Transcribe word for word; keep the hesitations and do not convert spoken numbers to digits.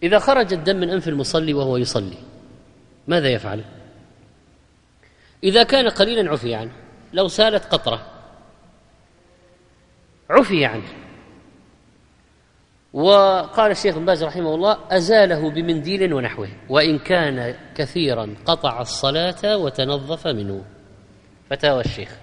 إذا خرج الدم من أنف المصلي وهو يصلي ماذا يفعل؟ إذا كان قليلا عفي عنه، لو سالت قطرة عفي عنه. وقال الشيخ ابن باز رحمه الله: أزاله بمنديل ونحوه، وإن كان كثيرا قطع الصلاة وتنظف منه. فتاوى الشيخ.